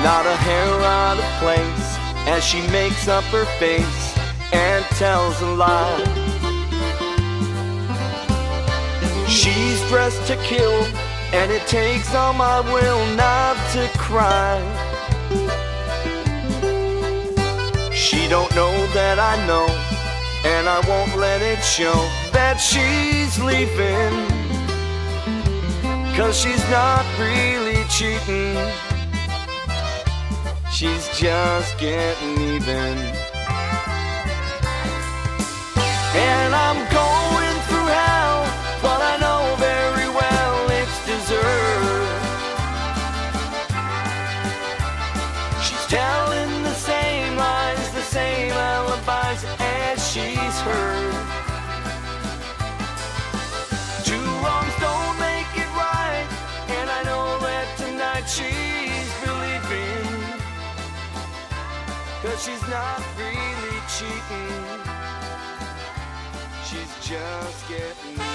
not a hair out of place, as she makes up her face and tells a lie. She's dressed to kill, and it takes all my will not to cry. She don't know that I know, and I won't let it show that she's leaving, 'cause she's not really cheating, she's just getting even. And I'm going through hell, but I know very well it's deserved. She's telling the same lies, the same alibis as she's heard. Two wrongs don't make it right, and I know that tonight she's believing, 'cause she's not really cheating, she's just getting